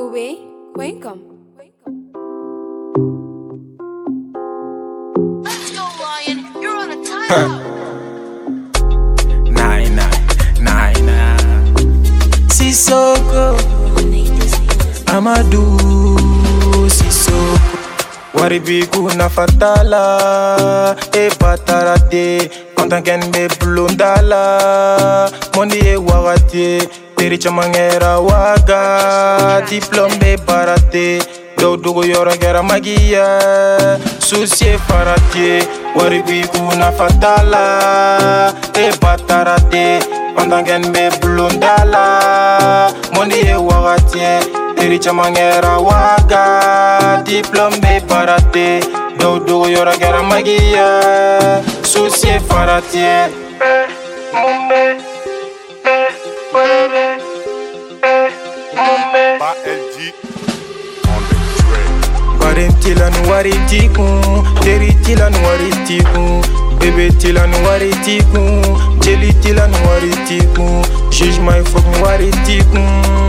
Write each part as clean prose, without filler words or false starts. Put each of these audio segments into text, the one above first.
Welcome. Let's go, Lion. You're on a timeout. Nah. Sissoko, Amadou, Sissoko. Waribiku na fatala, e patarate, kontanken be blundala, mondi e wagate, teri chamangera waga, diplôme be barate, dogo yora gera magia, soucie farate, waribiku na fatala, e patarate, kontanken be blundala, mondi e wagate, teri chamangera waga, diplôme be barate, dogo yora gera magia, soucie farate. Mumbe, whatever, mumbe. Ba LG on the track. Warintila no waritiku, teritila no waritiku, bébé tila no waritiku, jelly tila no waritiku, juge my fuck no waritiku.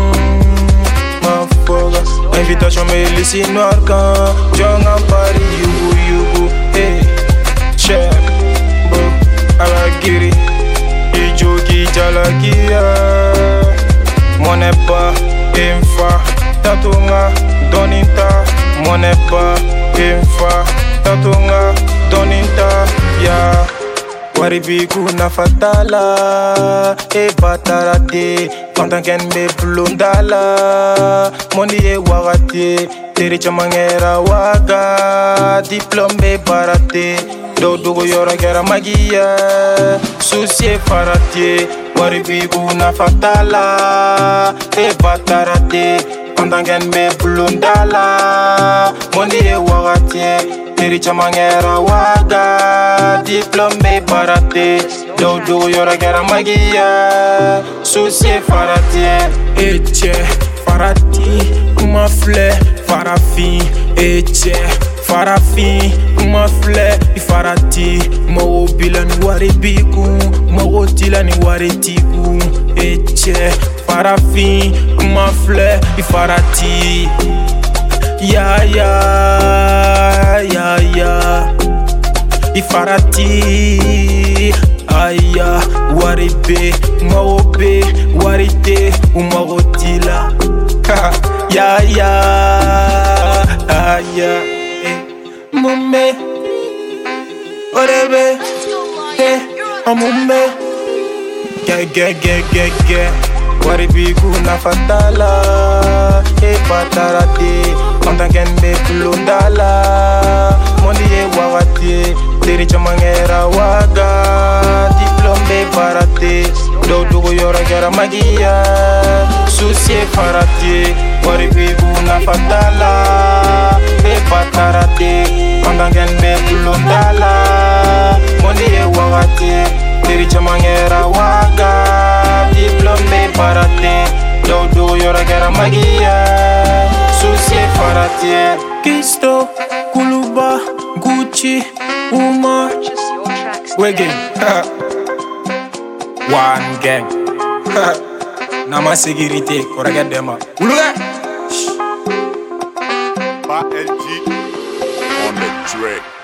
Ma foga, invitation me lisi noir kan, jonga pari yugu, hey, check, bo, alagiri, ijogi jalagia, monepa, infa, tatunga, doninta, monepa, infa, tatunga, doninta, ya. Waribiku na fatala, e batarate, kontanken be blundala, mondi e wagate, teri chamangera waga, diplôme be barate, dogo yora gera magia, soucie farate. Waribiku na fatala, e batarate, kontanken be blundala, mondi e wagate, teri chamangera waga, diplôme be barate, dogo yora gera magia, soucie farate. Eche farati, kuma fle farafi, eche farafi, kuma fle farati, mo bilan waribiku, mo tilan waritiku, eche farafi, kuma fle farati. Ya ifarati aya waribe maobe warite umagotila ya aya mume orebe Let's go, Lion. You're on a amume ge waribiku na fatala, e patarate, kontanken be blundala, mondi e wagate, teri chamangera waga, diplôme be barate, dogo yora gera magia, soucie farate. Waribiku na fatala, e patarate, kontanken be blundala, mondi e wagate, teri chamangera waga, diplôme be barate, dogo yora gera magia, soucie farate. Kisto, Kuluba, Gucci, Uma, Purchase your tracks we today. gang, one gang, nama sécurité, korega dema, uluga. Ba LG on the track.